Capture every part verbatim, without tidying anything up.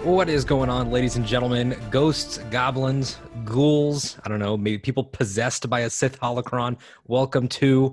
What is going on, ladies and gentlemen? Ghosts, goblins, ghouls, I don't know, maybe people possessed by a Sith holocron. Welcome to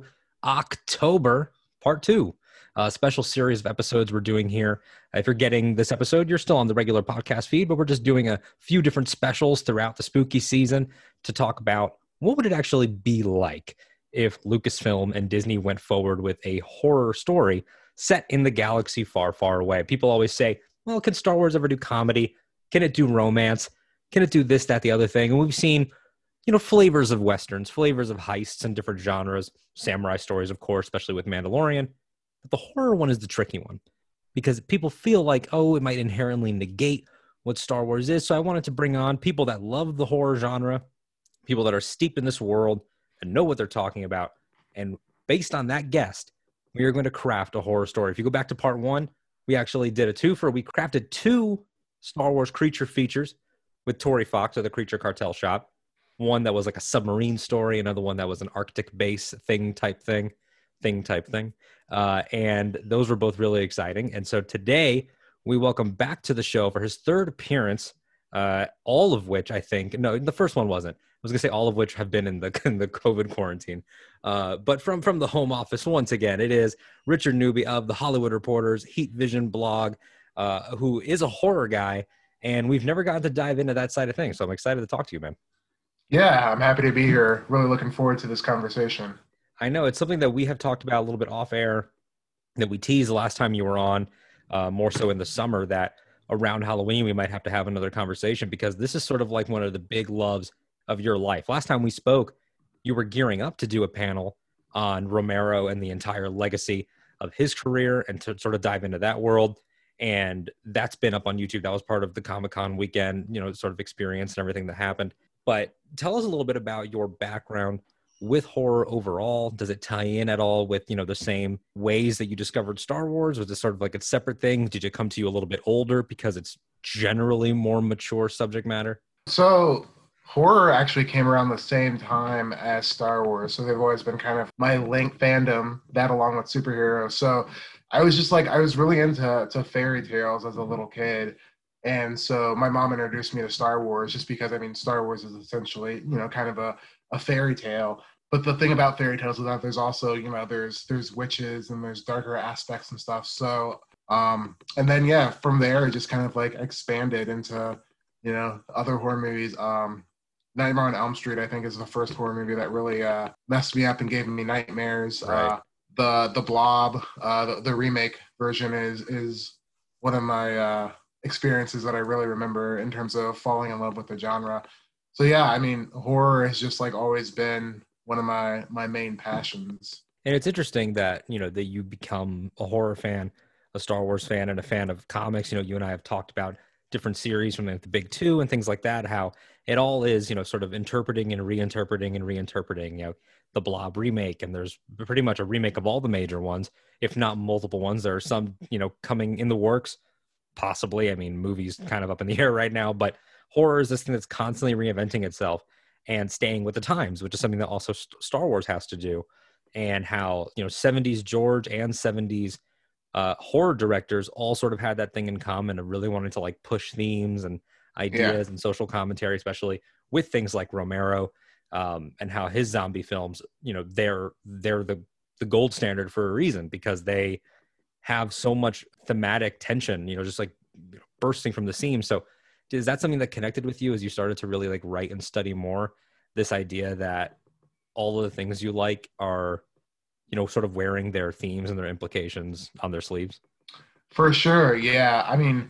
October Part two, a special series of episodes we're doing here. If you're getting this episode, you're still on the regular podcast feed, but we're just doing a few different specials throughout the spooky season to talk about what would it actually be like if Lucasfilm and Disney went forward with a horror story set in the galaxy far, far away. People always say, well, can Star Wars ever do comedy? Can it do romance? Can it do this, that, the other thing? And we've seen, you know, flavors of Westerns, flavors of heists and different genres, samurai stories, of course, especially with Mandalorian. But the horror one is the tricky one because people feel like, oh, it might inherently negate what Star Wars is. So I wanted to bring on people that love the horror genre, people that are steeped in this world and know what they're talking about. And based on that guest, we are going to craft a horror story. If you go back to part one, we actually did a twofer. We crafted two Star Wars creature features with Tori Fox of the Creature Cartel Shop. One that was like a submarine story, another one that was an Arctic base thing type thing, thing type thing. Uh, and those were both really exciting. And so today we welcome back to the show for his third appearance, uh, all of which I think, no, the first one wasn't. I was going to say all of which have been in the in the COVID quarantine. Uh, but from, from the home office, once again, it is Richard Newby of the Hollywood Reporters, Heat Vision blog, uh, who is a horror guy. And we've never gotten to dive into that side of things. So I'm excited to talk to you, man. Yeah, I'm happy to be here. Really looking forward to this conversation. I know it's something that we have talked about a little bit off air, that we teased the last time you were on, uh, more so in the summer, that around Halloween we might have to have another conversation because this is sort of like one of the big loves of your life. Last time we spoke, you were gearing up to do a panel on Romero and the entire legacy of his career and to sort of dive into that world. And that's been up on YouTube. That was part of the Comic-Con weekend, you know, sort of experience and everything that happened. But tell us a little bit about your background with horror overall. Does it tie in at all with, you know, the same ways that you discovered Star Wars? Was it sort of like a separate thing? Did it come to you a little bit older because it's generally more mature subject matter? So horror actually came around the same time as Star Wars. So they've always been kind of my link fandom, that along with superheroes. So I was just like, I was really into to fairy tales as a little kid. And so my mom introduced me to Star Wars just because, I mean, Star Wars is essentially, you know, kind of a, a fairy tale. But the thing about fairy tales is that there's also, you know, there's there's witches and there's darker aspects and stuff. So, um, and then, yeah, from there, it just kind of like expanded into, you know, other horror movies. Um, Nightmare on Elm Street, I think, is the first horror movie that really uh, messed me up and gave me nightmares. Right. Uh, the the Blob, uh, the, the remake version is is one of my uh, experiences that I really remember in terms of falling in love with the genre. So yeah, I mean, horror has just like always been one of my my main passions. And it's interesting that, you know, that you become a horror fan, a Star Wars fan, and a fan of comics. You know, you and I have talked about different series from like the big two and things like that, how it all is, you know, sort of interpreting and reinterpreting and reinterpreting, you know, the Blob remake. And there's pretty much a remake of all the major ones, if not multiple ones. There are some, you know, coming in the works, possibly. I mean, movies kind of up in the air right now, but horror is this thing that's constantly reinventing itself and staying with the times, which is something that also Star Wars has to do. And how, you know, seventies George and seventies uh, horror directors all sort of had that thing in common of really wanting to like push themes and ideas yeah. and social commentary, especially with things like Romero, um, and how his zombie films, you know, they're they're the the gold standard for a reason because they have so much thematic tension, you know, just like you know, bursting from the seams. So is that something that connected with you as you started to really like write and study more, this idea that all of the things you like are, you know, sort of wearing their themes and their implications on their sleeves? For sure. Yeah. I mean,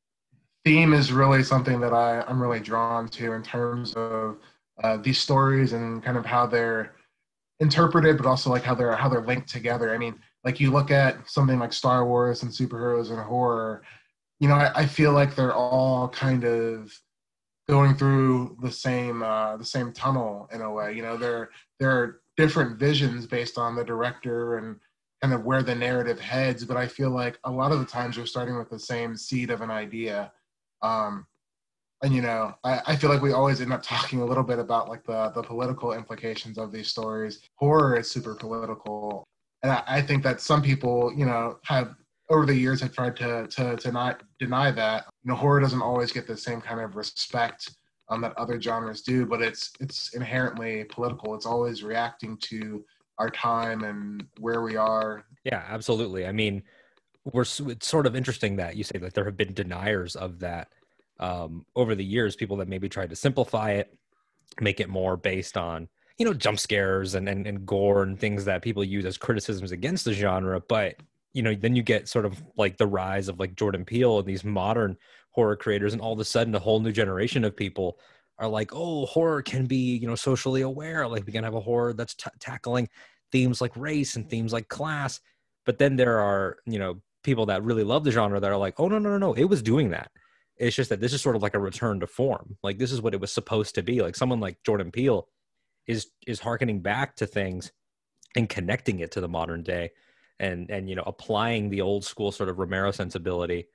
theme is really something that I, I'm really drawn to in terms of uh, these stories and kind of how they're interpreted, but also like how they're, how they're linked together. I mean, like you look at something like Star Wars and superheroes and horror, you know, I, I feel like they're all kind of going through the same uh, the same tunnel in a way. You know, there there are different visions based on the director and kind of where the narrative heads, but I feel like a lot of the times you're starting with the same seed of an idea. Um, and, you know, I, I feel like we always end up talking a little bit about like the, the political implications of these stories. Horror is super political. And I, I think that some people, you know, have over the years have tried to to to not deny that. You know, horror doesn't always get the same kind of respect um, that other genres do, but it's it's inherently political. It's always reacting to our time and where we are. Yeah, absolutely. I mean, we're it's sort of interesting that you say that there have been deniers of that um, over the years. People that maybe tried to simplify it, make it more based on, you know, jump scares and, and and gore and things that people use as criticisms against the genre. But you know, then you get sort of like the rise of like Jordan Peele and these modern horror creators, and all of a sudden a whole new generation of people are like, oh, horror can be, you know, socially aware. Like we can have a horror that's t- tackling themes like race and themes like class. But then there are, you know, people that really love the genre that are like, oh, no, no, no, no, it was doing that. It's just that this is sort of like a return to form. Like this is what it was supposed to be. Like someone like Jordan Peele is is hearkening back to things and connecting it to the modern day, and and you know, applying the old school sort of Romero sensibility,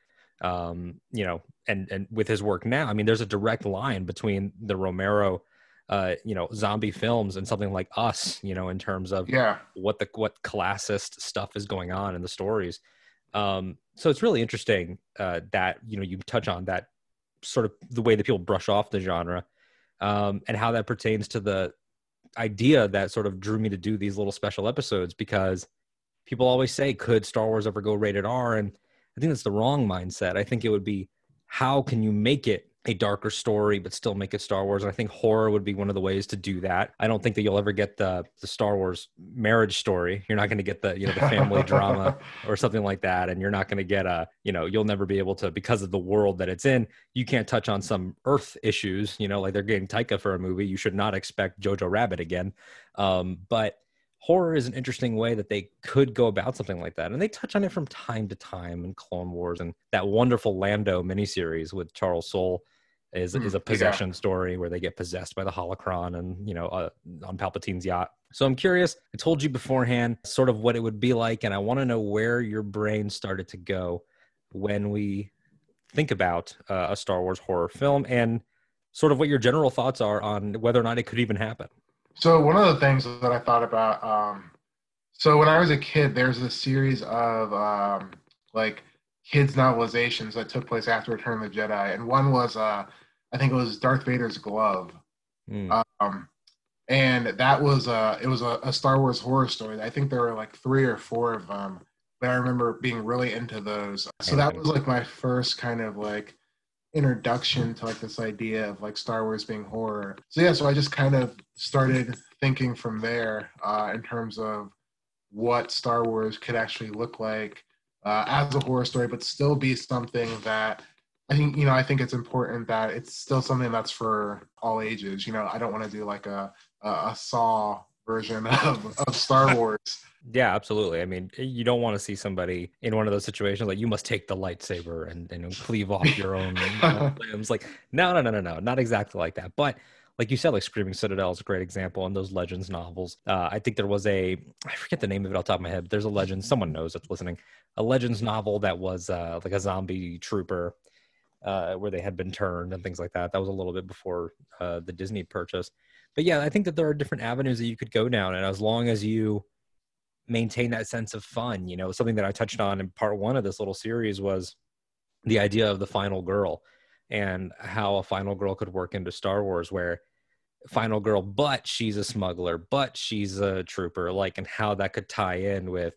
um, you know, and and with his work now. I mean, there's a direct line between the Romero, uh, you know, zombie films and something like Us, you know, in terms of Yeah. what the what classist stuff is going on in the stories. Um, so it's really interesting uh, that, you know, you touch on that sort of the way that people brush off the genre, um, and how that pertains to the idea that sort of drew me to do these little special episodes, because people always say, could Star Wars ever go rated R? And I think that's the wrong mindset. I think it would be, how can you make it a darker story but still make it Star Wars? And I think horror would be one of the ways to do that. I don't think that you'll ever get the the Star Wars Marriage Story. You're not going to get the, you know, the family drama or something like that. And you're not going to get a, you know, you'll never be able to, because of the world that it's in, you can't touch on some Earth issues, you know, like they're getting Taika for a movie. You should not expect Jojo Rabbit again. Um, but horror is an interesting way that they could go about something like that. And they touch on it from time to time in Clone Wars, and that wonderful Lando miniseries with Charles Soule is, Mm, is a yeah. possession story where they get possessed by the holocron and, you know, uh, on Palpatine's yacht. So I'm curious, I told you beforehand sort of what it would be like, and I want to know where your brain started to go when we think about uh, a Star Wars horror film, and sort of what your general thoughts are on whether or not it could even happen. So one of the things that I thought about, um, so when I was a kid, there's a series of um, like kids novelizations that took place after Return of the Jedi, and one was, uh, I think it was Darth Vader's glove, Mm. um, and that was uh, it was a, a Star Wars horror story. I think there were like three or four of them, but I remember being really into those. So that was like my first kind of like introduction to like this idea of like Star Wars being horror. So yeah, so I just kind of started thinking from there uh, in terms of what Star Wars could actually look like uh, as a horror story, but still be something that I think, you know, I think it's important that it's still something that's for all ages. You know, I don't want to do like a, a, a Saw version of, of Star Wars. Yeah, absolutely. I mean, you don't want to see somebody in one of those situations like, you must take the lightsaber and, and cleave off your own limbs. Like, no, no, no, no, no, not exactly like that. But like you said, like Screaming Citadel is a great example in those Legends novels. Uh, I think there was a, I forget the name of it off the top of my head, but there's a Legends, someone knows that's listening, a Legends novel that was uh, like a zombie trooper uh, where they had been turned and things like that. That was a little bit before uh, the Disney purchase. But yeah, I think that there are different avenues that you could go down. And as long as you maintain that sense of fun, you know, something that I touched on in part one of this little series was the idea of the final girl, and how a final girl could work into Star Wars, where final girl, but she's a smuggler, but she's a trooper, like, and how that could tie in with,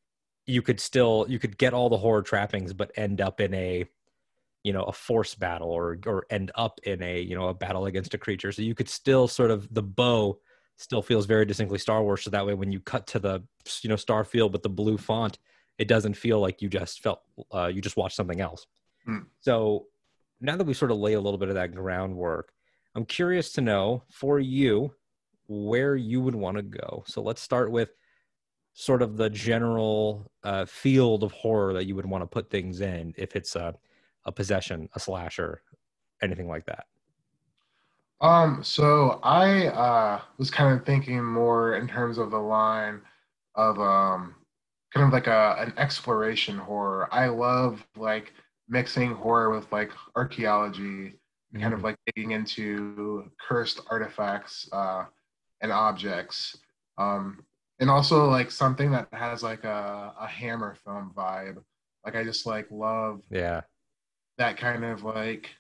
you could still, you could get all the horror trappings, but end up in a, you know, a force battle, or, or end up in a, you know, a battle against a creature. So you could still sort of, the bow still feels very distinctly Star Wars. So that way, when you cut to the, you know, Starfield with the blue font, it doesn't feel like you just felt, uh, you just watched something else. Mm. So now that we sort of lay a little bit of that groundwork, I'm curious to know for you where you would want to go. So let's start with sort of the general uh, field of horror that you would want to put things in, if it's a, a possession, a slasher, anything like that. Um, so I uh, was kind of thinking more in terms of the line of um, kind of like a an exploration horror. I love like mixing horror with like archaeology, kind of Mm. like digging into cursed artifacts uh, and objects, um, and also like something that has like a, a Hammer film vibe. Like I just like love Yeah. that kind of like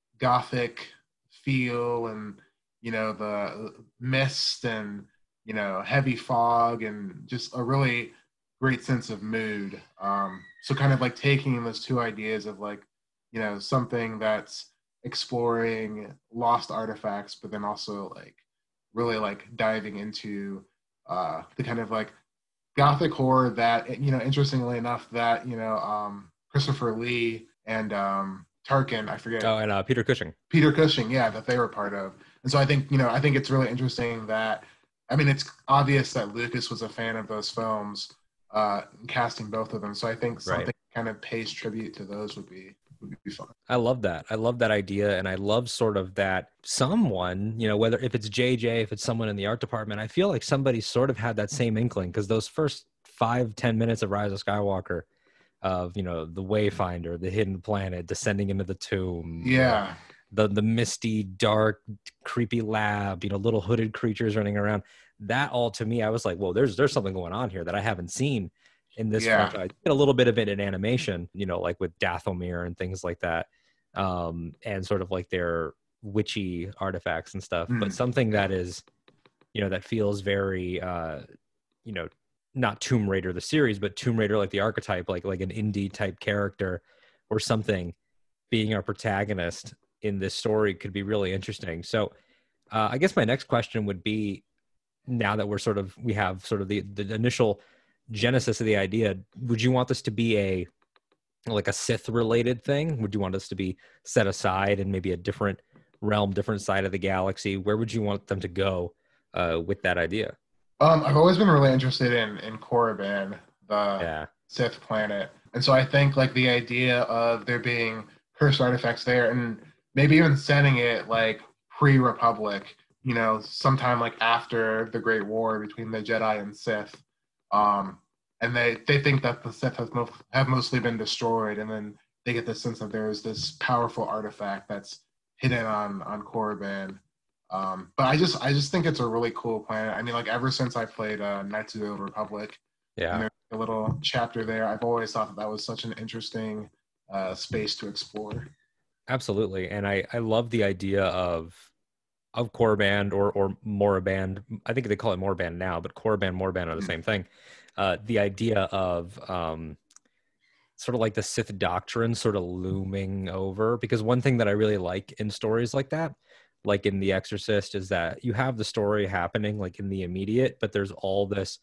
gothic feel, and you know the mist and you know heavy fog and just a really great sense of mood. Um, so kind of like taking those two ideas of like you know something that's exploring lost artifacts, but then also like really like diving into uh, the kind of like gothic horror that you know interestingly enough that you know um, Christopher Lee and um, Tarkin, I forget, Oh, and uh, Peter Cushing. Peter Cushing, yeah, that they were part of. And so I think, you know, I think it's really interesting that, I mean, it's obvious that Lucas was a fan of those films, uh, casting both of them. So I think Right. something kind of pays tribute to those would be would be fun. I love that. I love that idea. And I love sort of that someone, you know, whether if it's J J, if it's someone in the art department, I feel like somebody sort of had that same inkling, because those first five, ten minutes of Rise of Skywalker, of, you know, the Wayfinder, the hidden planet, descending into the tomb, you know, Yeah, the the misty, dark, creepy lab, you know, little hooded creatures running around. That all to me, I was like, well, there's there's something going on here that I haven't seen in this yeah. franchise. Get a little bit of it in animation, you know, like with Dathomir and things like that, um, and sort of like their witchy artifacts and stuff. But Mm, something yeah. that is, you know, that feels very, uh, you know, not Tomb Raider the series, but Tomb Raider like the archetype, like like an indie type character or something being our protagonist in this story could be really interesting. So uh, I guess my next question would be, now that we're sort of, we have sort of the, the initial genesis of the idea, would you want this to be a, like a Sith related thing? Would you want this to be set aside in maybe a different realm, different side of the galaxy? Where would you want them to go uh, with that idea? Um, I've always been really interested in in Korriban, the Yeah. Sith planet, and so I think like the idea of there being cursed artifacts there, and maybe even setting it like pre-Republic, you know, sometime like after the Great War between the Jedi and Sith, um, and they they think that the Sith has mo- have mostly been destroyed, and then they get the sense that there's this powerful artifact that's hidden on on Korriban. Um, but I just I just think it's a really cool planet. I mean, like ever since I played uh, Knights of the Old Republic, and Yeah. there's a little chapter there, I've always thought that that was such an interesting uh, space to explore. Absolutely. And I, I love the idea of of Korriban or or Moraband. I think they call it Morband now, but Korriban, Morband are the Mm. same thing. Uh, the idea of um, sort of like the Sith doctrine sort of looming over, because one thing that I really like in stories like that, like in The Exorcist, is that you have the story happening like in the immediate, but there's all this,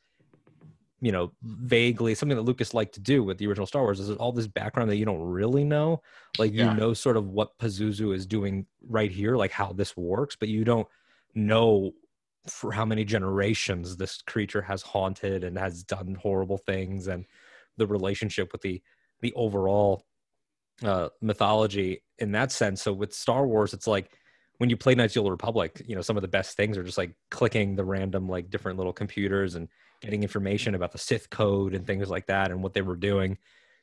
you know, vaguely something that Lucas liked to do with the original Star Wars is all this background that you don't really know. Like, you Yeah, know, sort of what Pazuzu is doing right here, like how this works, but you don't know for how many generations this creature has haunted and has done horrible things, and the relationship with the the overall uh, mythology in that sense. So with Star Wars, it's like when you play Knights of the Old Republic, you know, some of the best things are just like clicking the random like different little computers and getting information about the Sith code and things like that and what they were doing.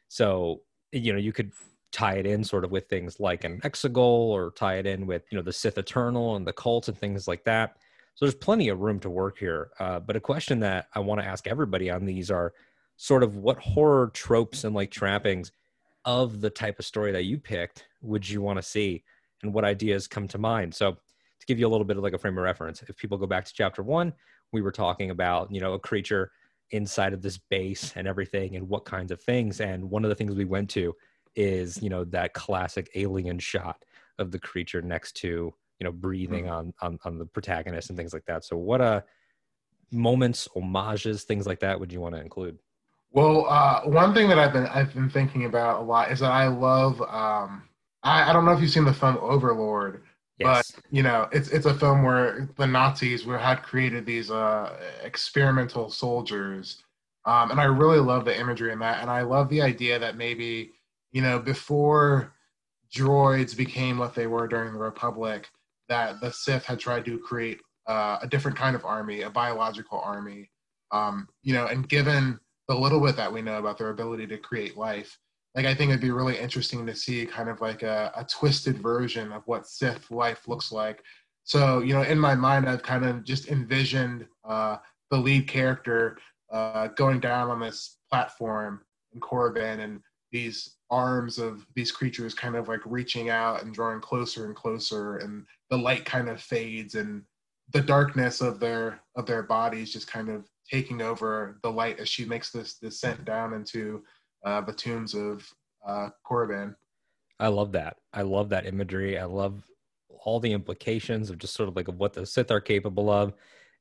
So, you know, you could tie it in sort of with things like an Exegol, or tie it in with, you know, the Sith Eternal and the cult and things like that. So there's plenty of room to work here. Uh, but a question that I want to ask everybody on these are sort of what horror tropes and like trappings of the type of story that you picked would you want to see, and what ideas come to mind? So to give you a little bit of like a frame of reference, if people go back to chapter one, we were talking about, you know, a creature inside of this base and everything and what kinds of things. And one of the things we went to is, you know, that classic alien shot of the creature next to, you know, breathing mm. on on, on the protagonist and things like that. So what uh moments, homages, things like that would you want to include? Well, uh, one thing that I've been I've been thinking about a lot is that I love. Um, I, I don't know if you've seen the film Overlord, but Yes. you know, it's it's a film where the Nazis were had created these uh, experimental soldiers, um, and I really love the imagery in that, and I love the idea that maybe you know before droids became what they were during the Republic, that the Sith had tried to create uh, a different kind of army, a biological army. Um, you know, and given the little bit that we know about their ability to create life, like I think it'd be really interesting to see kind of like a, a twisted version of what Sith life looks like. So, you know, in my mind, I've kind of just envisioned uh, the lead character uh, going down on this platform in Korriban and these arms of these creatures kind of like reaching out and drawing closer and closer, and the light kind of fades, and the darkness of their of their bodies just kind of taking over the light as she makes this descent down into uh, the tombs of uh, Korriban. I love that. I love that imagery. I love all the implications of just sort of like of what the Sith are capable of,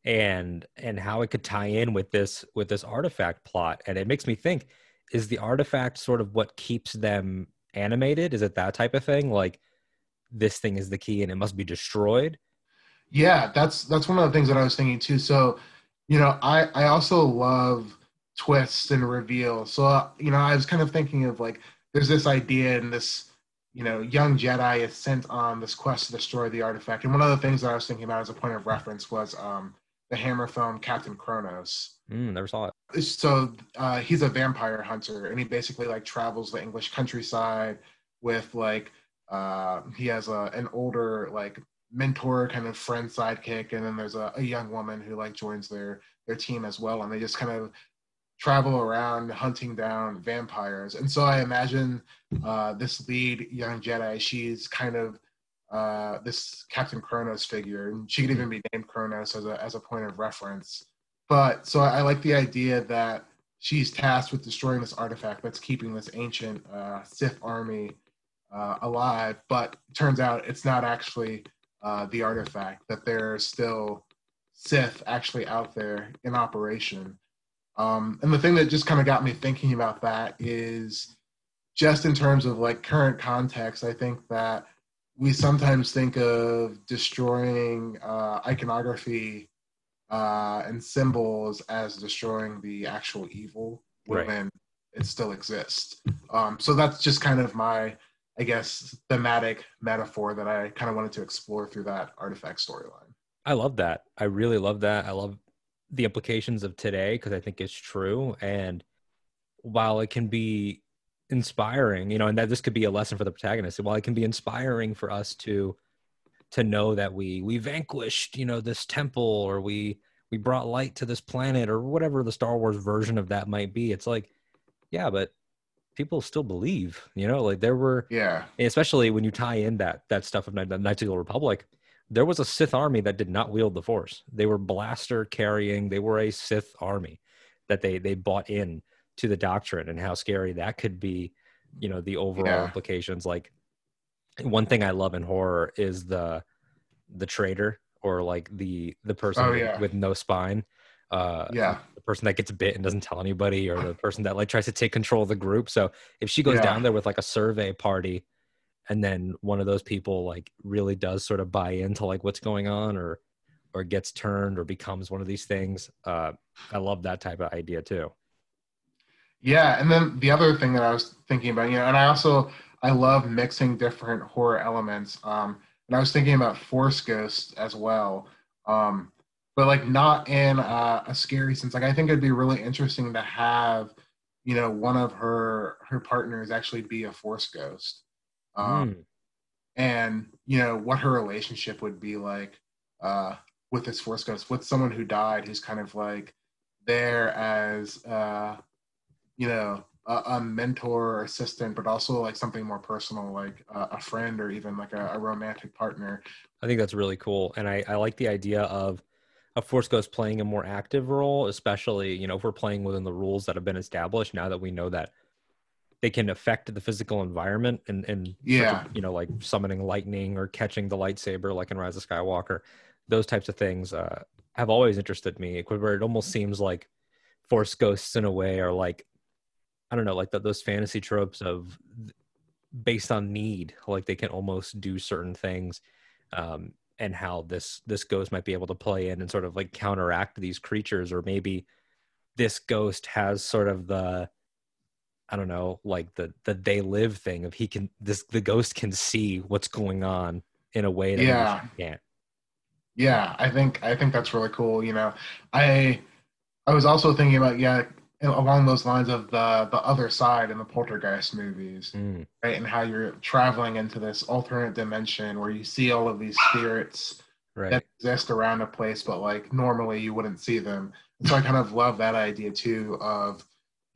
and and how it could tie in with this with this artifact plot. And it makes me think, is the artifact sort of what keeps them animated? Is it that type of thing? Like this thing is the key and it must be destroyed? Yeah, that's that's one of the things that I was thinking too. So, you know, I I also love twists and reveals. So, uh, you know, I was kind of thinking of like there's this idea and this, you know, young Jedi is sent on this quest to destroy the artifact. And one of the things that I was thinking about as a point of reference was um the Hammer film Captain Kronos. Mm, never saw it. So uh, he's a vampire hunter, and he basically like travels the English countryside with like uh, he has a an older like mentor kind of friend sidekick, and then there's a, a young woman who like joins their their team as well, and they just kind of travel around hunting down vampires. And so I imagine uh, this lead young Jedi, she's kind of uh, this Captain Kronos figure, and she could even be named Kronos as a as a point of reference. But so I like the idea that she's tasked with destroying this artifact that's keeping this ancient uh, Sith army uh, alive. But it turns out it's not actually uh, the artifact; that there's still Sith actually out there in operation. Um, and the thing that just kind of got me thinking about that is just in terms of like current context. I think that we sometimes think of destroying uh, iconography uh, and symbols as destroying the actual evil when Right. it still exists. Um, so that's just kind of my, I guess, thematic metaphor that I kind of wanted to explore through that artifact storyline. I love that. I really love that. I love the implications of today because I think it's true. And while it can be inspiring, you know, and that this could be a lesson for the protagonist, while it can be inspiring for us to to know that we we vanquished, you know, this temple, or we we brought light to this planet, or whatever the Star Wars version of that might be. It's like, yeah, but people still believe, you know, like there were, Yeah. especially when you tie in that that stuff of the Knights of the Old Republic, there was a Sith army that did not wield the Force. They were blaster carrying. They were a Sith army that they they bought in to the doctrine, and how scary that could be. You know, the overall Yeah. implications. Like one thing I love in horror is the the traitor, or like the the person Oh with, yeah. with no spine, uh Yeah. the person that gets bit and doesn't tell anybody, or the person that like tries to take control of the group. So if she goes Yeah. down there with like a survey party, and then one of those people like really does sort of buy into like what's going on, or or gets turned or becomes one of these things, uh I love that type of idea too. Yeah, and then the other thing that I was thinking about, you know, and I also I love mixing different horror elements. Um, and I was thinking about Force Ghosts as well, um, but like not in uh, a scary sense. Like I think it'd be really interesting to have, you know, one of her her partners actually be a Force Ghost, um, Mm. and you know what her relationship would be like uh, with this Force Ghost, with someone who died, who's kind of like there as uh, you know, a, a mentor or assistant, but also like something more personal, like uh, a friend or even like a, a romantic partner. I think that's really cool, and I I like the idea of a Force Ghost playing a more active role, especially, you know, if we're playing within the rules that have been established. Now that we know that they can affect the physical environment, and and such a, Yeah, you know, like summoning lightning or catching the lightsaber like in Rise of Skywalker, those types of things uh have always interested me, where it almost seems like Force Ghosts in a way are like, I don't know, like the, those fantasy tropes of based on need, like they can almost do certain things, um and how this this ghost might be able to play in and sort of like counteract these creatures. Or maybe this ghost has sort of the, I don't know, like the the they live thing of, he can, this the ghost can see what's going on in a way that maybe she yeah, can't. yeah. I think I think that's really cool. You know, I I was also thinking about yeah along those lines of the the other side in the Poltergeist movies, Mm, right? And how you're traveling into this alternate dimension where you see all of these spirits that right. exist around a place, but like normally you wouldn't see them. And so I kind of love that idea too of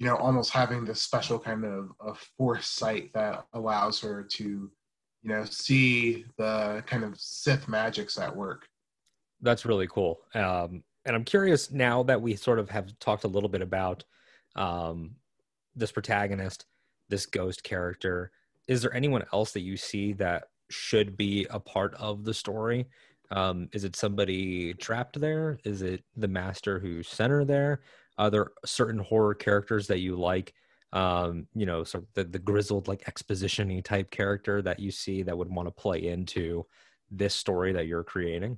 you know, almost having this special kind of, of foresight that allows her to, you know, see the kind of Sith magics at work. That's really cool. Um, and I'm curious now that we sort of have talked a little bit about um, this protagonist, this ghost character. Is there anyone else that you see that should be a part of the story? Um, is it somebody trapped there? Is it the master who's center there? Are there certain horror characters that you like? Um, you know, sort of the, the grizzled, like exposition-y type character that you see that would want to play into this story that you're creating?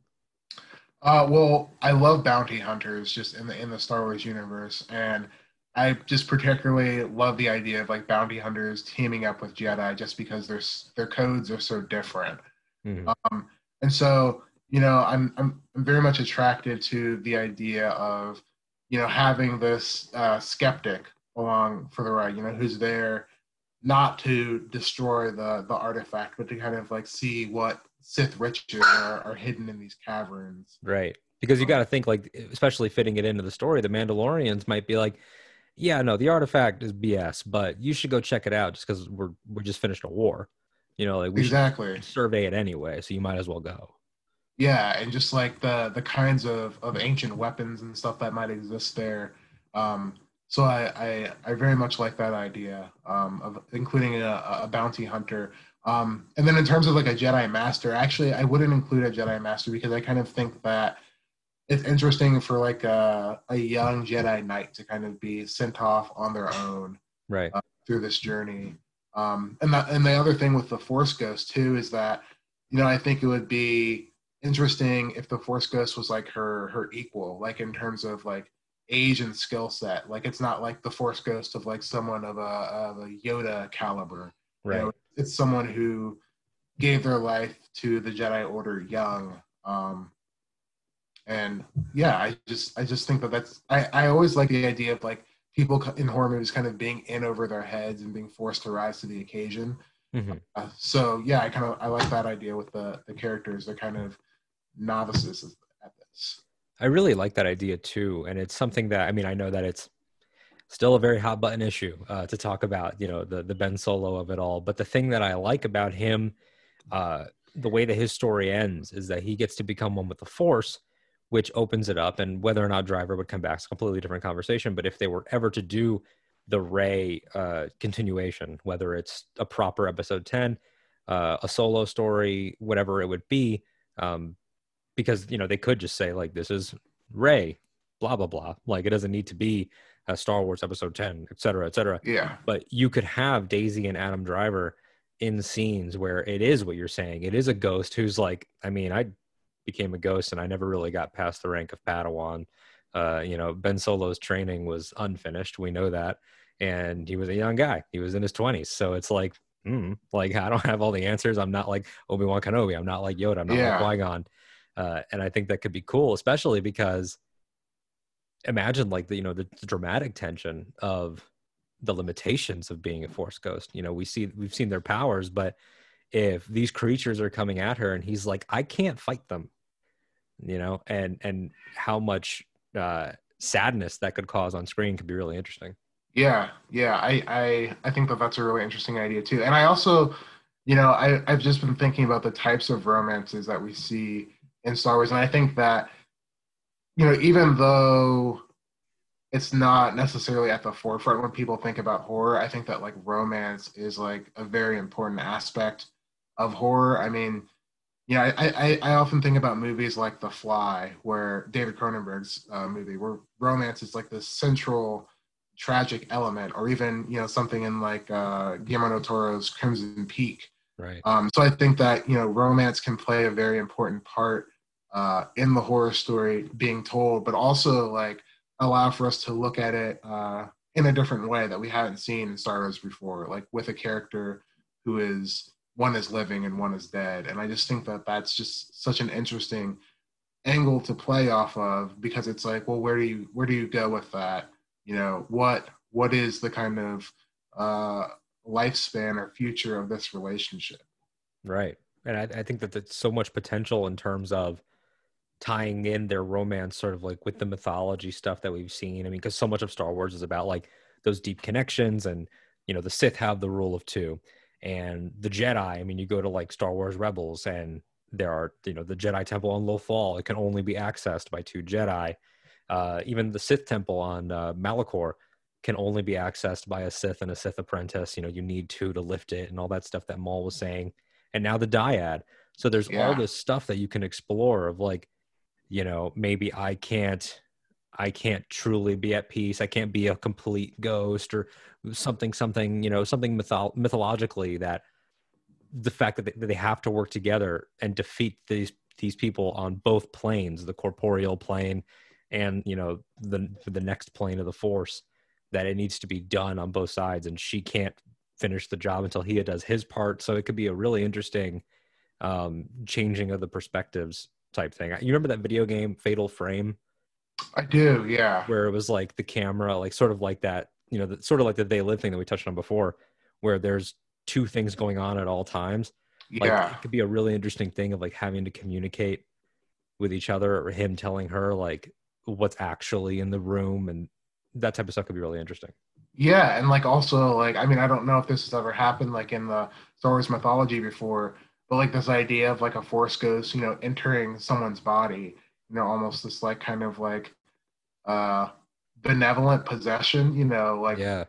Uh, well, I love bounty hunters just in the in the Star Wars universe, and I just particularly love the idea of like bounty hunters teaming up with Jedi just because their s- their codes are so different. Hmm. Um, and so, you know, I'm, I'm I'm very much attracted to the idea of, you know, having this uh, skeptic along for the ride. You know, who's there not to destroy the the artifact, but to kind of like see what Sith riches are, are hidden in these caverns. Right. Because you got Um, to think, like, especially fitting it into the story, the Mandalorians might be like, yeah, no, the artifact is B S, but you should go check it out just because we're we're just finished a war. You know, like we should exactly. survey it anyway, so you might as well go. Yeah, and just like the the kinds of of ancient weapons and stuff that might exist there. Um, so I, I I very much like that idea um, of including a, a bounty hunter. Um, and then in terms of like a Jedi Master, actually I wouldn't include a Jedi Master because I kind of think that it's interesting for like a, a young Jedi Knight to kind of be sent off on their own Right. uh, through this journey. Um, and that, and the other thing with the Force Ghost too is that, you know, I think it would be interesting if the Force Ghost was like her her equal, like in terms of like age and skill set. Like it's not like the Force Ghost of like someone of a of a Yoda caliber. You know, Right. it's someone who gave their life to the Jedi Order young. Um, and yeah, I just I just think that that's I I always like the idea of like people in horror movies kind of being in over their heads and being forced to rise to the occasion. Hmm. Uh, so yeah, I kind of I like that idea with the the characters. They're kind of novices at this. I really like that idea too, and it's something that I mean, I know that it's still a very hot button issue uh, to talk about. You know, the the Ben Solo of it all. But the thing that I like about him, uh, the way that his story ends, is that he gets to become one with the Force, which opens it up. And whether or not Driver would come back is a completely different conversation. But if they were ever to do the Ray uh, continuation, whether it's a proper episode ten, uh, a solo story, whatever it would be, um, because you know they could just say like this is Ray, blah blah blah. Like it doesn't need to be a Star Wars episode ten, et cetera, et cetera. Yeah, But you could have Daisy and Adam Driver in scenes where it is what you're saying. It is a ghost who's like, I mean, I became a ghost and I never really got past the rank of Padawan. Uh, you know, Ben Solo's training was unfinished. We know that. And he was a young guy. He was in his twenties. So it's like, mm, like I don't have all the answers. I'm not like Obi-Wan Kenobi. I'm not like Yoda. I'm not like yeah, Qui-Gon. Uh, and I think that could be cool, especially because imagine like the, you know, the, the dramatic tension of the limitations of being a force ghost. You know, we see, we've seen their powers, but if these creatures are coming at her and he's like, I can't fight them, you know, and, and how much uh, sadness that could cause on screen could be really interesting. yeah, yeah. I I I think that that's a really interesting idea too. And I also, you know, I I've just been thinking about the types of romances that we see in Star Wars, and I think that, you know, even though it's not necessarily at the forefront when people think about horror. I think that like romance is like a very important aspect of horror. I mean, yeah, I, I, I often think about movies like The Fly, where David Cronenberg's uh, movie, where romance is like this central tragic element, or even you know something in like uh, Guillermo del Toro's Crimson Peak. Right. Um, so I think that you know romance can play a very important part uh, in the horror story being told, but also like allow for us to look at it uh, in a different way that we haven't seen in Star Wars before, like with a character who is one is living and one is dead. And I just think that that's just such an interesting angle to play off of because it's like, well, where do you where do you go with that? You know, what what is the kind of uh, lifespan or future of this relationship? Right. And I, I think that there's so much potential in terms of tying in their romance sort of like with the mythology stuff that we've seen. I mean, because so much of Star Wars is about like those deep connections. And, you know, the Sith have the rule of two, and the Jedi, I mean, you go to like Star Wars Rebels, and there are, you know, the Jedi Temple on Lothal, it can only be accessed by two Jedi. Uh, even the Sith Temple on uh, Malachor can only be accessed by a Sith and a Sith apprentice. You know, you need two to lift it and all that stuff that Maul was saying. And now the dyad. So there's Yeah. all this stuff that you can explore of like, you know, maybe I can't, I can't truly be at peace. I can't be a complete ghost or something, something, you know, something mytho- mythologically that the fact that they, that they have to work together and defeat these, these people on both planes, the corporeal plane and, you know, the, the next plane of the Force, that it needs to be done on both sides. And she can't finish the job until he does his part. So it could be a really interesting um, changing of the perspectives type thing. You remember that video game Fatal Frame? I do, yeah. Where it was like the camera, like sort of like that, you know, the, sort of like the They Live thing that we touched on before, where there's two things going on at all times. Like Yeah. it could be a really interesting thing of like having to communicate with each other, or him telling her like what's actually in the room, and that type of stuff could be really interesting. Yeah, and like also like I mean I don't know if this has ever happened like in the Star Wars mythology before, but like this idea of like a Force ghost, you know, entering someone's body, you know, almost this like kind of like uh benevolent possession, you know, like Yeah.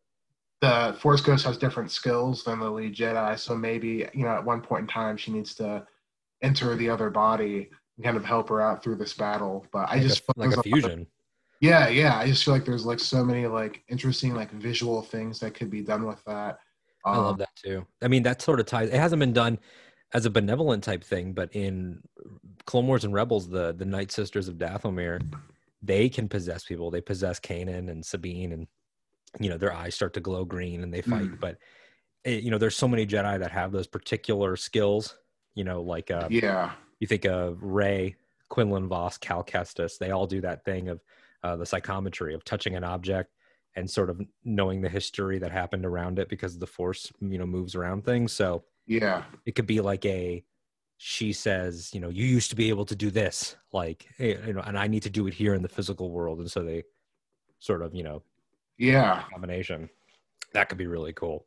the Force ghost has different skills than the lead Jedi, so maybe, you know, at one point in time she needs to enter the other body and kind of help her out through this battle. But I Like a just feel like there's a a lot of fusion. yeah, yeah. I just feel like there's like so many like interesting like visual things that could be done with that. I love Um, that too. I mean, that sort of ties. It hasn't been done as a benevolent type thing, but in Clone Wars and Rebels, the the Night Sisters of Dathomir, they can possess people. They possess Kanan and Sabine, and you know their eyes start to glow green and they fight. mm, But it, you know, there's so many Jedi that have those particular skills. You know, like uh, yeah, you think of Rey, Quinlan Voss, Cal Kestis. They all do that thing of uh, the psychometry of touching an object and sort of knowing the history that happened around it because the Force, you know, moves around things. So yeah, it could be like a, she says, you know, you used to be able to do this, like, hey, you know, and I need to do it here in the physical world. And so they sort of, you know, yeah, combination. That could be really cool.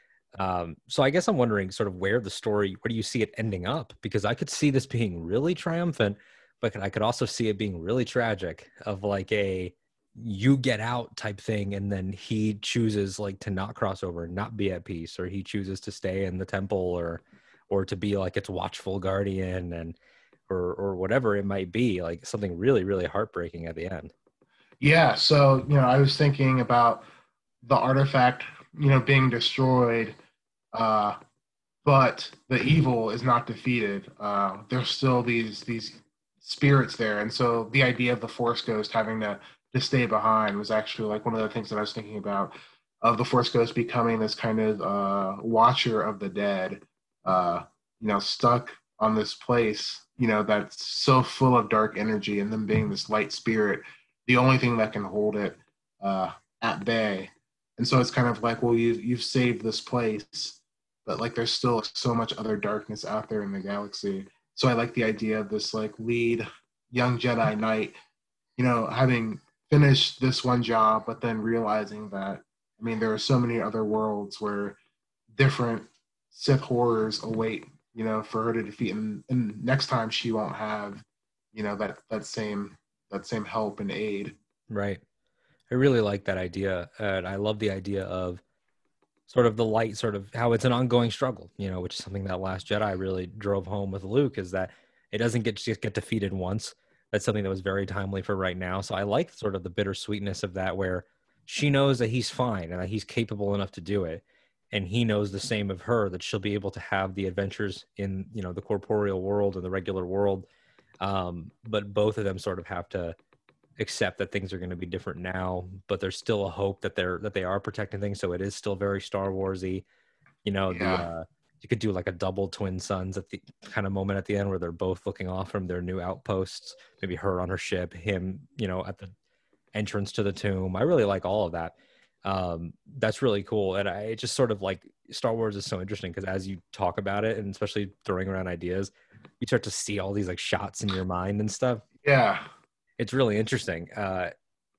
Um, so I guess I'm wondering sort of where the story, where do you see it ending up? Because I could see this being really triumphant, but I could also see it being really tragic of like a you get out type thing. And then he chooses like to not cross over and not be at peace, or he chooses to stay in the temple, or, or to be like its watchful guardian, and, or, or whatever it might be, like something really, really heartbreaking at the end. yeah. So you know, I was thinking about the artifact, you know, being destroyed, uh, but the evil is not defeated. Uh, there's still these these spirits there, and so the idea of the Force Ghost having to to stay behind was actually like one of the things that I was thinking about, of the Force Ghost becoming this kind of uh, watcher of the dead, uh, you know, stuck on this place, you know, that's so full of dark energy, and them being this light spirit, the only thing that can hold it uh, at bay. And so it's kind of like, well, you you've saved this place, but like there's still so much other darkness out there in the galaxy. So I like the idea of this like lead young Jedi Knight, you know, having finished this one job, but then realizing that, I mean, there are so many other worlds where different Sith horrors await, you know, for her to defeat, and, and next time she won't have, you know, that that same that same help and aid. Right. I really like that idea. And I love the idea of sort of the light, sort of how it's an ongoing struggle, you know, which is something that Last Jedi really drove home with Luke, is that it doesn't get just get defeated once. That's something that was very timely for right now. So I like sort of the bittersweetness of that, where she knows that he's fine and that he's capable enough to do it. And he knows the same of her, that she'll be able to have the adventures in, you know, the corporeal world and the regular world. Um, but both of them sort of have to accept that things are going to be different now, but there's still a hope that they're that they are protecting things. So it is still very Star Warsy. You know, the Yeah, uh you could do like a double twin sons at the kind of moment at the end where they're both looking off from their new outposts. Maybe her on her ship, him, you know, at the entrance to the tomb. I really like all of that. Um, that's really cool. And I it just sort of like Star Wars is so interesting because as you talk about it, and especially throwing around ideas, you start to see all these like shots in your mind and stuff. yeah, It's really interesting. Uh,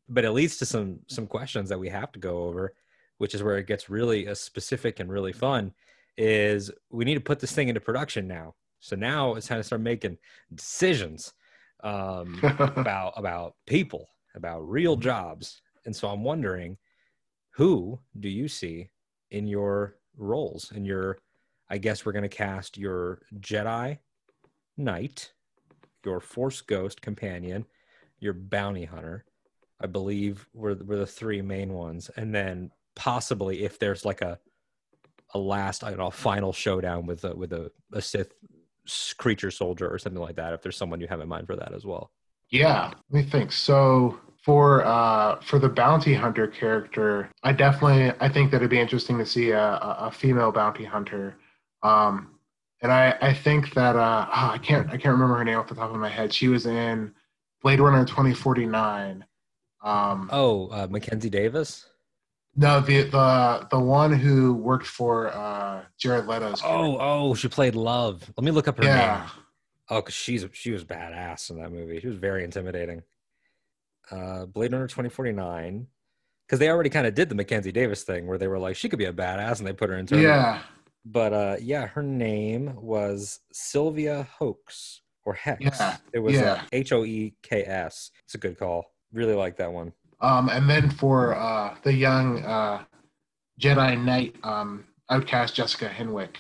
but it leads to some some questions that we have to go over, which is where it gets really uh, specific and really fun. Is we need to put this thing into production now. So now it's time to start making decisions um, about about people, about real jobs. And so I'm wondering, who do you see in your roles? In your, I guess we're going to cast your Jedi Knight, your Force Ghost companion, your bounty hunter. I believe were were the three main ones, and then possibly if there's like a a last, I don't know, final showdown with a with a, a Sith creature soldier or something like that. If there's someone you have in mind for that as well. Yeah, let me think. So for uh for the bounty hunter character, I definitely I think that it'd be interesting to see a, a a female bounty hunter. Um, and I I think that uh ah, I can't I can't remember her name off the top of my head. She was in Blade Runner twenty forty-nine. Um, Oh, uh, Mackenzie Davis. no, the the the one who worked for uh Jared Leto's character. Oh, oh, she played Love. Let me look up her Yeah. name. Oh, because she's she was badass in that movie. She was very intimidating. Uh, Blade Runner twenty forty-nine. Because they already kind of did the Mackenzie Davis thing where they were like, she could be a badass, and they put her in Terminator. Yeah. But uh, yeah, her name was Sylvia Hoeks or Hex. Yeah. It was Yeah. uh, H O E K S. It's a good call. Really like that one. Um, and then for uh, the young uh, Jedi Knight, um, outcast Jessica Henwick.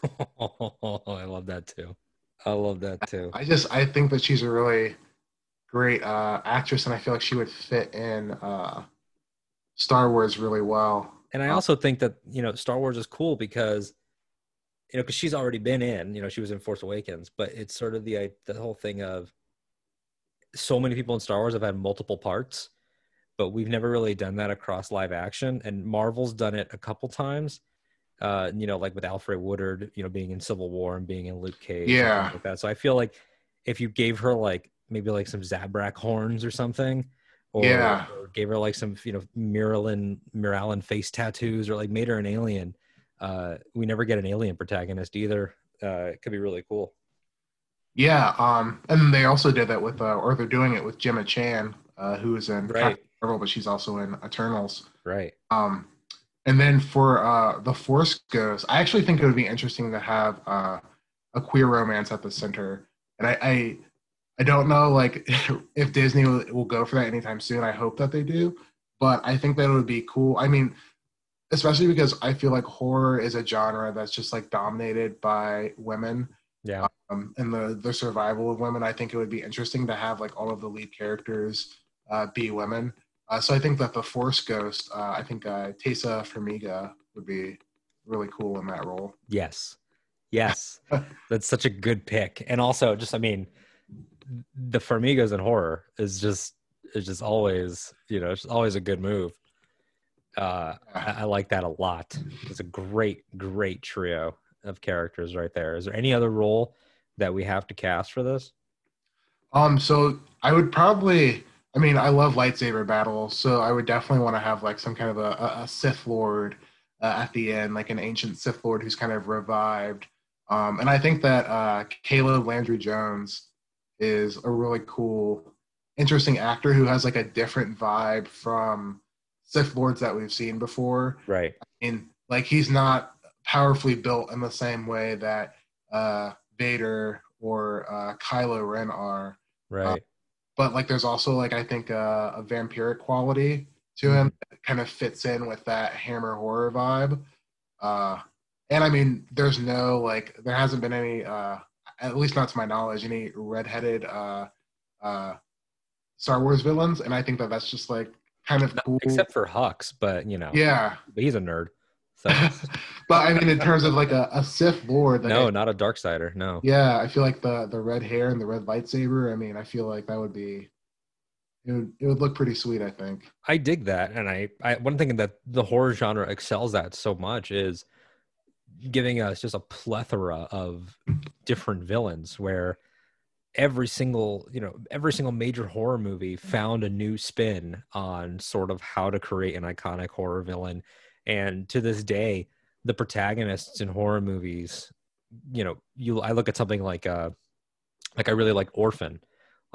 I love that too. I love that too. I just I think that she's a really great uh, actress, and I feel like she would fit in uh, Star Wars really well. And I also think that, you know, Star Wars is cool because, you know, because she's already been in, you know, she was in Force Awakens, but it's sort of the the whole thing of so many people in Star Wars have had multiple parts, but we've never really done that across live action. And Marvel's done it a couple times, uh, you know, like with Alfred Woodard, you know, being in Civil War and being in Luke Cage. Yeah. And like that. So I feel like if you gave her like maybe like some Zabrak horns or something, or, Yeah. or gave her like some, you know, Miralyn, Miralyn face tattoos, or like made her an alien. Uh, we never get an alien protagonist either. Uh, it could be really cool. Yeah, um, and they also did that with, uh, or they're doing it with Gemma Chan, uh, who is in Right. Captain Marvel, but she's also in Eternals. Right. Um, and then for uh, the Force Ghost, I actually think it would be interesting to have uh, a queer romance at the center. And I, I, I don't know, like, if Disney will, will go for that anytime soon. I hope that they do, but I think that it would be cool. I mean, especially because I feel like horror is a genre that's just like dominated by women. Yeah. Um, and the the survival of women. I think it would be interesting to have like all of the lead characters uh, be women. Uh, so I think that the Force Ghost, uh, I think uh, Tessa Farmiga would be really cool in that role. Yes. Yes. That's such a good pick. And also just, I mean, the Farmigas in horror is just, is just always, you know, it's always a good move. Uh, I, I like that a lot. It's a great, great trio of characters right there. Is there any other role that we have to cast for this? Um, so I would probably, I mean, I love lightsaber battles, so I would definitely want to have like some kind of a, a, a Sith Lord uh, at the end, like an ancient Sith Lord who's kind of revived. Um, and I think that uh, Caleb Landry Jones is a really cool, interesting actor who has like a different vibe from Sith Lords that we've seen before. Right. And like he's not powerfully built in the same way that uh, Vader or uh, Kylo Ren are. Right. Uh, but like there's also like I think uh, a vampiric quality to him that kind of fits in with that Hammer horror vibe. Uh, and I mean, there's no like there hasn't been any, uh, at least not to my knowledge, any redheaded uh, uh, Star Wars villains, and I think that that's just like kind of cool. Except for Hux, but you know, yeah, but he's a nerd. So. But I mean, in terms of like a, a Sith Lord, like no, I, not a Darksider. No. Yeah, I feel like the the red hair and the red lightsaber. I mean, I feel like that would be it would it would look pretty sweet. I think. I dig that, and I, I one thing that the horror genre excels at so much is giving us just a plethora of different villains where every single you know every single major horror movie found a new spin on sort of how to create an iconic horror villain. And to this day, the protagonists in horror movies, you know, you I look at something like uh like I really like Orphan. Like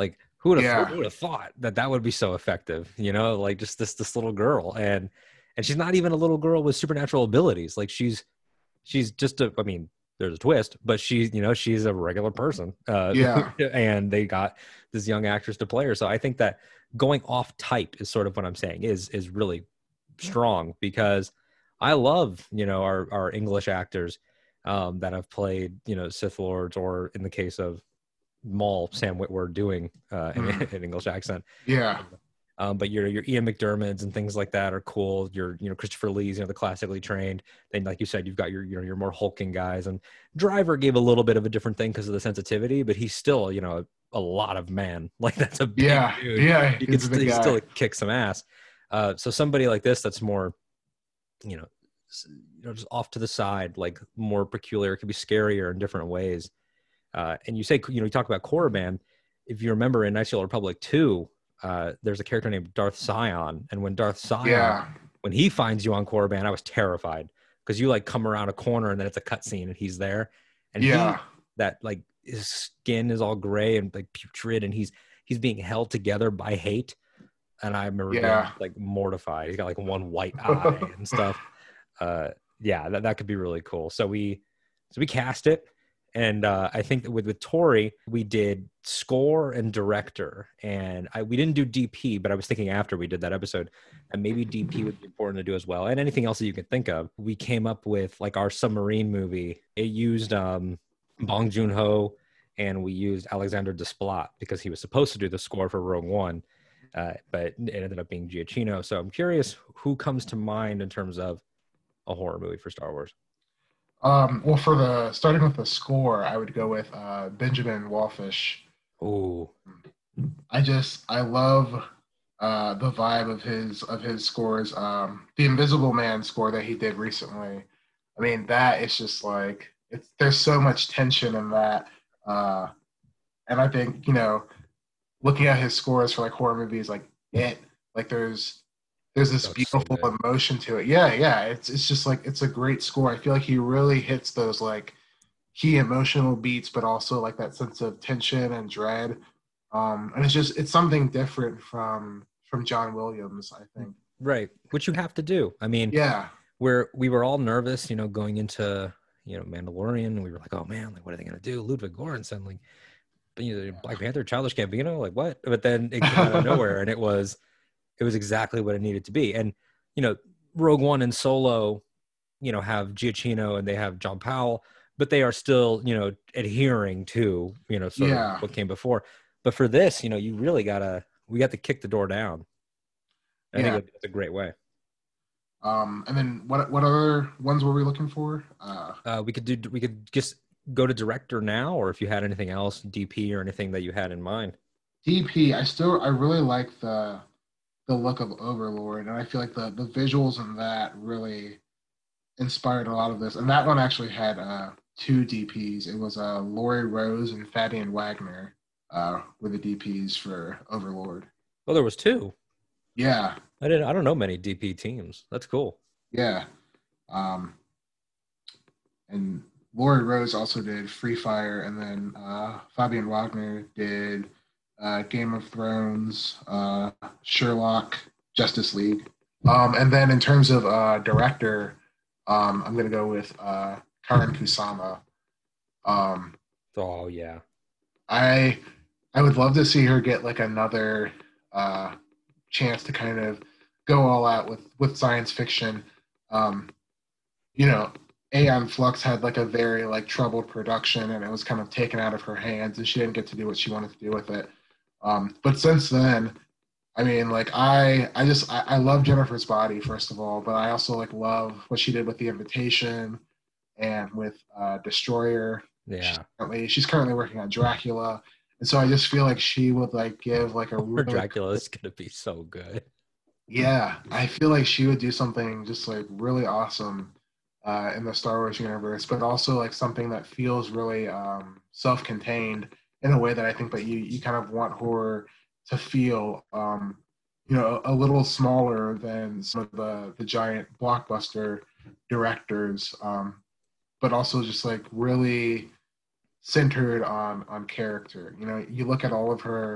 Who would have Yeah. who would have thought that that would be so effective? You know, like just this this little girl, and and she's not even a little girl with supernatural abilities. Like she's she's just a. I mean, there's a twist, but she's you know she's a regular person, uh, Yeah. and they got this young actress to play her. So I think that going off type is sort of what I'm saying is is really strong because I love you know our our English actors um, that have played you know Sith Lords, or in the case of Maul, Sam Witwer doing uh, an, Mm. an English accent. Yeah. Um, but your your Ian McDermott's and things like that are cool. Your you know Christopher Lee's, you know the classically trained. Then like you said, you've got your you know your more hulking guys. And Driver gave a little bit of a different thing because of the sensitivity, but he's still you know a, a lot of man. Like that's a big Yeah. dude. Yeah. He could He's a st- big he still guy. kick some ass. Uh, so somebody like this that's more you know you know just off to the side, like more peculiar. It could be scarier in different ways. Uh, and you say, you know, you talk about Korriban. If you remember in Knights of the Old Republic two, uh, there's a character named Darth Sion. And when Darth Sion, Yeah. when he finds you on Korriban, I was terrified because you like come around a corner and then it's a cutscene and he's there. And Yeah. he, that like his skin is all gray and like putrid and he's, he's being held together by hate. And I remember Yeah. being like mortified. He's got like one white eye and stuff. Uh, yeah, that, that could be really cool. So we, so we cast it. And uh, I think that with, with Tori, we did score and director. And I, we didn't do D P, but I was thinking after we did that episode, and maybe D P would be important to do as well. And anything else that you could think of. We came up with like our submarine movie. It used um, Bong Joon-ho, and we used Alexander Desplat because he was supposed to do the score for Rogue One. Uh, but it ended up being Giacchino. So I'm curious who comes to mind in terms of a horror movie for Star Wars. Um, well, for the starting with the score, I would go with uh, Benjamin Wallfish. Oh, I just I love uh, the vibe of his of his scores. Um, the Invisible Man score that he did recently. I mean, that is just like it's there's so much tension in that, uh, and I think you know, looking at his scores for like horror movies, like it, like there's there's this that's so beautiful good. emotion to it. Yeah, yeah. It's it's just like it's a great score. I feel like he really hits those like key emotional beats, but also like that sense of tension and dread. Um, and it's just it's something different from from John Williams, I think. Right, which you have to do. I mean, Yeah, where we were all nervous, you know, going into you know Mandalorian, and we were like, oh man, like what are they gonna do? Ludwig Göransson, like you know, Black Panther, Childish Gambino, like what? But then it came out of nowhere, and it was it was exactly what it needed to be. And you know, Rogue One and Solo, you know, have Giacchino and they have John Powell, but they are still you know adhering to you know sort of yeah, what came before. But for this, you know, you really gotta we got to kick the door down. I think yeah. that's a great way. Um, and then what what other ones were we looking for? Uh, Uh, we could do we could just go to director now, or if you had anything else, D P or anything that you had in mind. D P. I still I really like the the look of Overlord, and I feel like the the visuals in that really inspired a lot of this. And that one actually had uh, two D Ps. It was uh, Laurie Rose and Fabian Wagner uh, were the D Ps for Overlord. Oh, there was two. Yeah, I didn't. I don't know many D P teams. That's cool. yeah. Um, and Laurie Rose also did Free Fire, and then uh, Fabian Wagner did uh, Game of Thrones, uh, Sherlock, Justice League. Um, and then in terms of uh, director, um, I'm going to go with uh, Karin Kusama. Um, Oh yeah. I I would love to see her get like another uh, chance to kind of go all out with with science fiction. Um, you know, Aeon Flux had like a very like troubled production, and it was kind of taken out of her hands, and she didn't get to do what she wanted to do with it. Um, but since then, I mean, like I I just I, I love Jennifer's Body first of all, but I also like love what she did with The Invitation and with uh, Destroyer. She's Yeah. currently she's currently working on Dracula, and so I just feel like she would like give like a Her really Dracula is gonna be so good. yeah. I feel like she would do something just like really awesome uh, in the Star Wars universe, but also like something that feels really um, self-contained in a way that I think that you you kind of want horror to feel. Um, you know, a, a little smaller than some of the the giant blockbuster directors, um, but also just like really centered on on character. You know, you look at all of her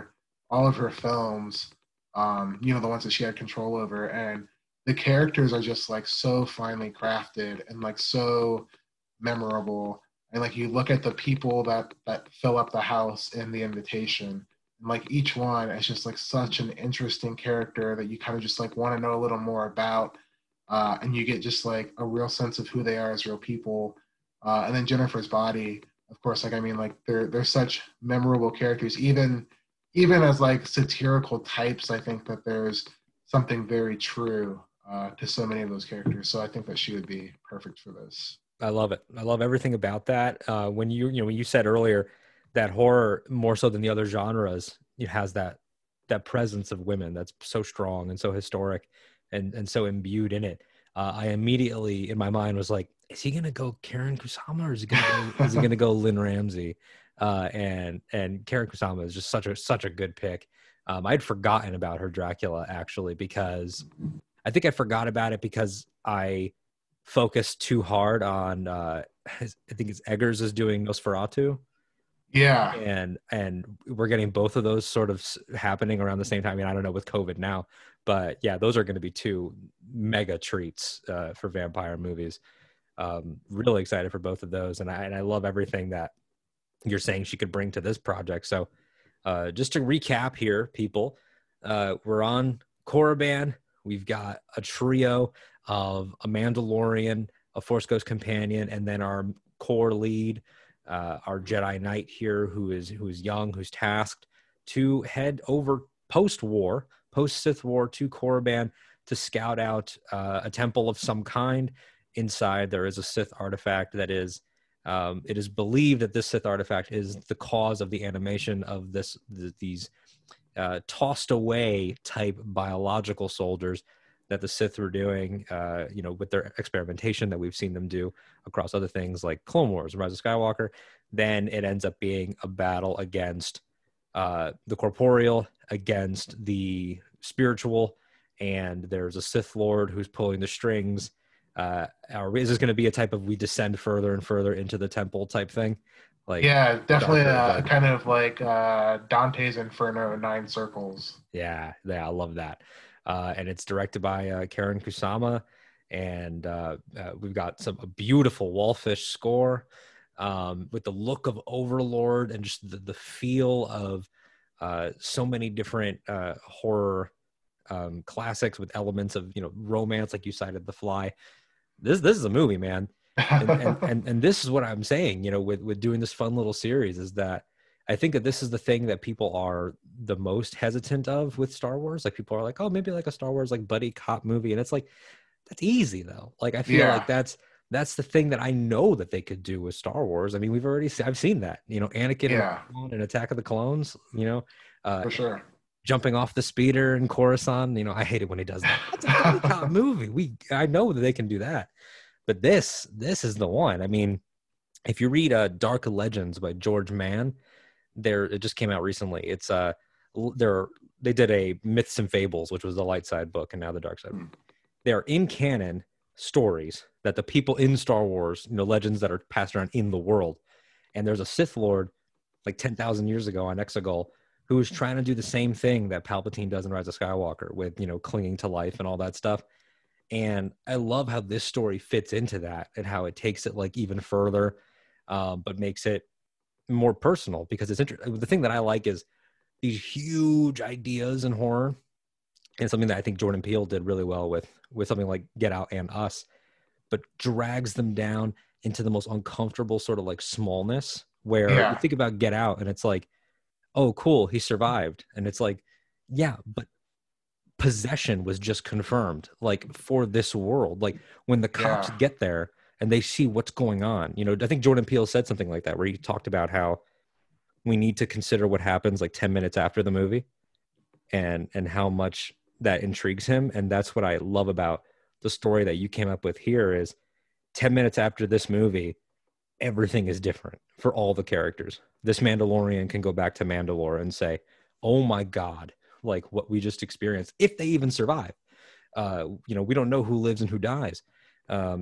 all of her films, um, you know, the ones that she had control over. And the characters are just like so finely crafted and like so memorable. And like you look at the people that that fill up the house in The Invitation, and like each one is just like such an interesting character that you kind of just like want to know a little more about. Uh, and you get just like a real sense of who they are as real people. Uh, and then Jennifer's Body, of course, like I mean, like they're they're such memorable characters, even even as like satirical types. I think that there's something very true uh, to so many of those characters. So I think that she would be perfect for this. I love it. I love everything about that. Uh, when you you know when you said earlier that horror more so than the other genres, it has that that presence of women that's so strong and so historic and and so imbued in it. Uh, I immediately in my mind was like, is he gonna go Karen Kusama or is he gonna go, is he gonna go Lynn Ramsey? Uh, and and Karen Kusama is just such a such a good pick. Um, I'd forgotten about her Dracula actually because I think I forgot about it because I focused too hard on uh I think it's Eggers is doing Nosferatu, Yeah, and and we're getting both of those sort of happening around the same time. I mean, I don't know with COVID now, but yeah, those are going to be two mega treats uh, for vampire movies. Um, really excited for both of those, and I and I love everything that you're saying she could bring to this project. So, uh, just to recap here, people, uh, we're on Korriban. We've got a trio of a Mandalorian, a Force Ghost companion, and then our core lead, uh, our Jedi Knight here, who is who is young, who's tasked to head over post-war, post-Sith War to Korriban to scout out uh, a temple of some kind. Inside, there is a Sith artifact that is. Um, it is believed that this Sith artifact is the cause of the animation of this th- these uh, tossed away type biological soldiers that the Sith were doing, uh, you know, with their experimentation that we've seen them do across other things like Clone Wars, Rise of Skywalker. Then it ends up being a battle against uh, the corporeal, against the spiritual, and there's a Sith Lord who's pulling the strings. Uh, or is this going to be a type of we descend further and further into the temple type thing? Like yeah, definitely darker, uh, darker. kind of like uh, Dante's Inferno, Nine Circles. Yeah, yeah, I love that. Uh, and it's directed by uh, Karen Kusama, and uh, uh, we've got some a beautiful Wallfish score um, with the look of Overlord and just the, the feel of uh, so many different uh, horror um, classics with elements of you know romance, like you cited, The Fly. This this is a movie, man. And and and and this is what I'm saying, you know, with with doing this fun little series is that I think that this is the thing that people are the most hesitant of with Star Wars. Like people are like, oh, maybe like a Star Wars like buddy cop movie, and it's like that's easy though. Like I feel like Yeah, that's that's the thing that I know that they could do with Star Wars. I mean, we've already se- I've seen that, you know, Anakin and yeah, Obi-Wan in Attack of the Clones, you know, uh, for sure. jumping off the speeder in Coruscant. You know, I hate it when he does that. That's a buddy cop movie. We I know that they can do that. But this, this is the one. I mean, if you read uh, Dark Legends by George Mann, there it just came out recently. It's uh, there they did a Myths and Fables, which was the light side book, and now the dark side. Hmm. They are in canon stories that the people in Star Wars, you know, legends that are passed around in the world. And there's a Sith Lord like ten thousand years ago on Exegol who was trying to do the same thing that Palpatine does in Rise of Skywalker with, you know, clinging to life and all that stuff. And I love how this story fits into that and how it takes it like even further, um, but makes it more personal because it's interesting. The thing that I like is these huge ideas in horror, and something that I think Jordan Peele did really well with with something like Get Out and Us, but drags them down into the most uncomfortable sort of like smallness. Where you Yeah, think about Get Out and it's like, oh, cool, he survived, and it's like, yeah, but possession was just confirmed like for this world, like when the cops yeah, get there and they see what's going on, you know. I think Jordan Peele said something like that where he talked about how we need to consider what happens like ten minutes after the movie and and how much that intrigues him. And that's what I love about the story that you came up with here is ten minutes after this movie everything is different for all the characters. This Mandalorian can go back to Mandalore and say, oh my god, like what we just experienced, if they even survive. Uh, you know, we don't know who lives and who dies um,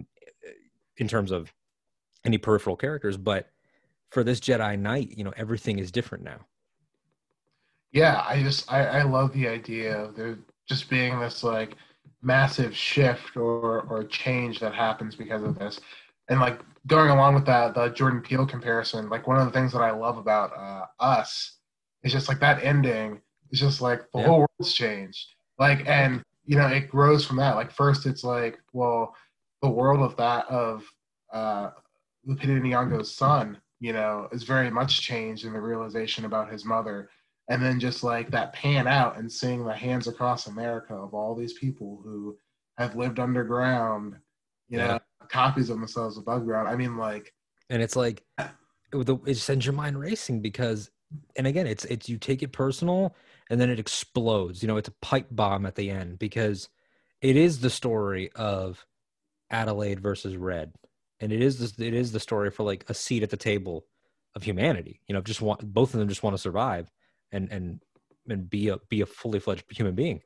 in terms of any peripheral characters, but for this Jedi Knight, you know, everything is different now. yeah, I just I, I love the idea of there just being this like massive shift or or change that happens because of this. And like going along with that, the Jordan Peele comparison, like one of the things that I love about uh, Us is just like that ending is just like the Yeah. whole world's changed. Like, and you know, it grows from that. Like first it's like, well, the world of that of uh Lupita Nyong'o's son, you know, is very much changed in the realization about his mother. And then just like that pan out and seeing the hands across America of all these people who have lived underground, you Yeah. know, copies of themselves above ground. I mean, like, And it's like, it, it sends your mind racing because, and again, it's, it's, you take it personal and then it explodes, you know, it's a pipe bomb at the end because it is the story of Adelaide versus Red. And it is this, it is the story for like a seat at the table of humanity. You know, just want both of them just want to survive and and and be a be a fully fledged human being.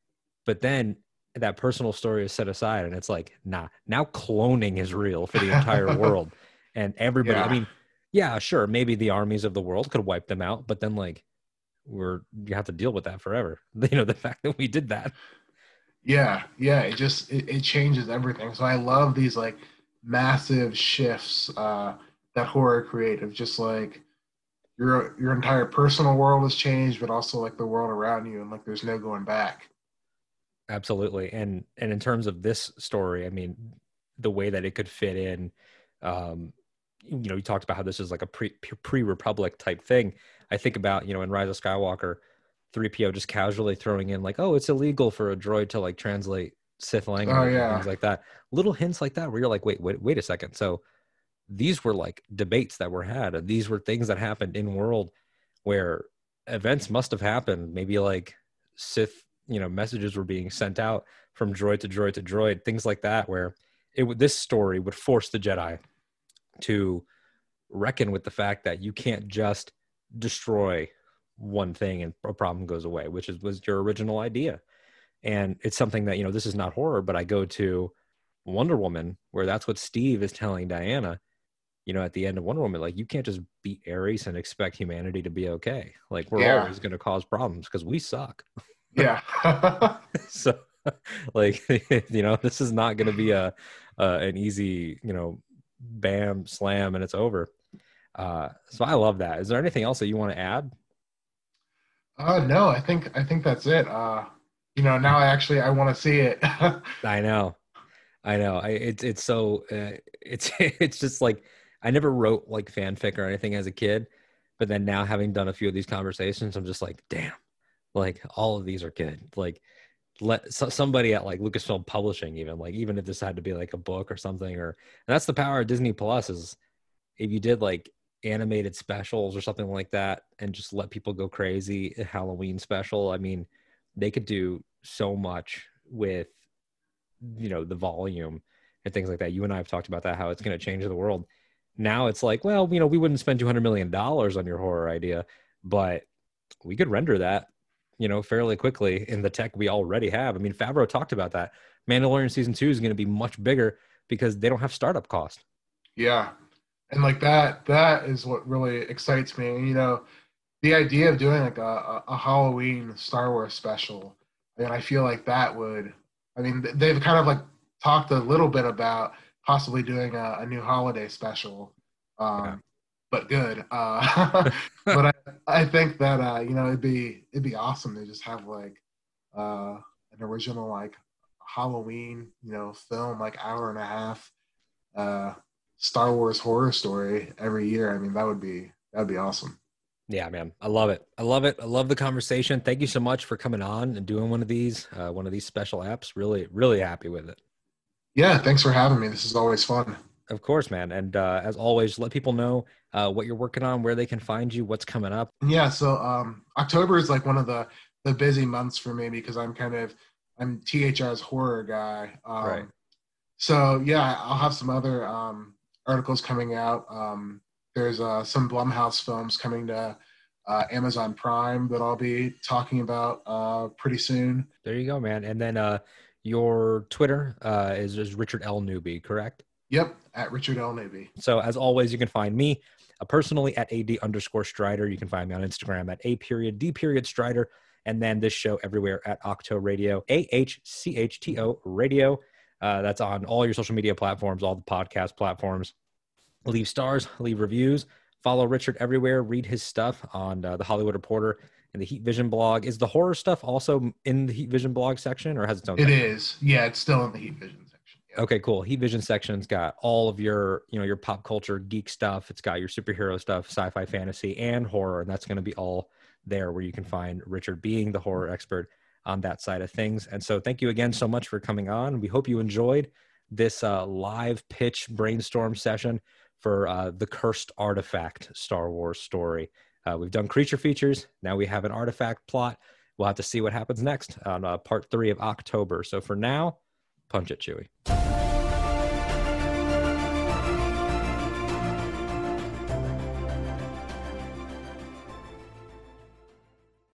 But then that personal story is set aside, and it's like, nah, now cloning is real for the entire world, and everybody. I yeah, mean, yeah, sure, maybe the armies of the world could wipe them out, but then like we're you have to deal with that forever. You know, the fact that we did that. yeah, yeah. It just it, it changes everything. So I love these like massive shifts uh, that horror creative. Just like your your entire personal world has changed, but also like the world around you, and like there's no going back. Absolutely. And and in terms of this story, I mean, the way that it could fit in, um, you know, you talked about how this is like a pre pre Republic type thing. I think about, you know, in Rise of Skywalker, three P O just casually throwing in like, oh, it's illegal for a droid to like translate Sith Oh language and things yeah, like that. Little hints like that where you're like, wait, wait, wait a second. So these were like debates that were had, and these were things that happened in world where events must have happened. Maybe like Sith, you know, messages were being sent out from droid to droid to droid, things like that, where it would this story would force the Jedi to reckon with the fact that you can't just destroy one thing and a problem goes away, which is was your original idea. And it's something that, you know, this is not horror, but I go to Wonder Woman, where that's what Steve is telling Diana, you know, at the end of Wonder Woman, like you can't just beat Ares and expect humanity to be okay. Like we're yeah, always going to cause problems because we suck. yeah. So, like, you know, this is not going to be a uh, an easy, you know, bam slam and it's over. Uh, so I love that. Is there anything else that you want to add? Uh, no, I think I think that's it. Uh, you know, now I actually I want to see it. I know, I know. I it's it's so uh, it's it's just like I never wrote like fanfic or anything as a kid, but then now having done a few of these conversations, I'm just like, damn, like all of these are good. Like let so, somebody at like Lucasfilm Publishing, even like even if this had to be like a book or something, or and that's the power of Disney Plus is if you did like animated specials or something like that and just let people go crazy, a Halloween special. I mean, they could do so much with, you know, the volume and things like that. You and I have talked about that, how it's going to change the world. Now it's like, well, you know, we wouldn't spend two hundred million dollars on your horror idea, but we could render that, you know, fairly quickly in the tech we already have. I mean, Favreau talked about that. Mandalorian season two is going to be much bigger because they don't have startup cost. Yeah, and like that that is what really excites me. You know, the idea of doing like a, a Halloween Star Wars special, and I feel like that would. I mean, they've kind of like talked a little bit about possibly doing a, a new holiday special, Yeah. um, but good. Uh, but I, I think that uh, you know it'd be it'd be awesome to just have like uh, an original like Halloween you know film like hour and a half uh, Star Wars horror story every year. I mean that would be that would be awesome. Yeah, man. I love it. I love it. I love the conversation. Thank you so much for coming on and doing one of these, uh, one of these special apps. Really, really happy with it. Yeah, thanks for having me. This is always fun. Of course, man. And uh, as always, let people know uh, what you're working on, where they can find you, what's coming up. Yeah, so um, October is like one of the the busy months for me because I'm kind of I'm T H R's horror guy. Right. Um, so yeah, I'll have some other um, articles coming out. Um, there's uh, some Blumhouse films coming to uh, Amazon Prime that I'll be talking about uh, pretty soon. There you go, man. And then uh, your Twitter uh, is, is Richard L. Newby, correct? Yep, at Richard L. Navy. So as always, you can find me Uh, personally, at ad underscore Strider. You can find me on Instagram at a period d period Strider. And then this show everywhere at Achto Radio, A H C H T O Radio. Uh, that's on all your social media platforms, all the podcast platforms. Leave stars, leave reviews. Follow Richard everywhere. Read his stuff on uh, the Hollywood Reporter and the Heat Vision blog. Is the horror stuff also in the Heat Vision blog section, or has its own? It section? is. Yeah, it's still in the Heat Vision section. Yeah. Okay, cool. Heat Vision section's got all of your, you know, your pop culture geek stuff. It's got your superhero stuff, sci-fi, fantasy, and horror, and that's going to be all there where you can find Richard being the horror expert on that side of things. And so thank you again so much for coming on. We hope you enjoyed this uh, live pitch brainstorm session for uh, the Cursed Artifact Star Wars story. Uh, we've done creature features. Now we have an artifact plot. We'll have to see what happens next on uh, part three of October. So for now, punch it, Chewie.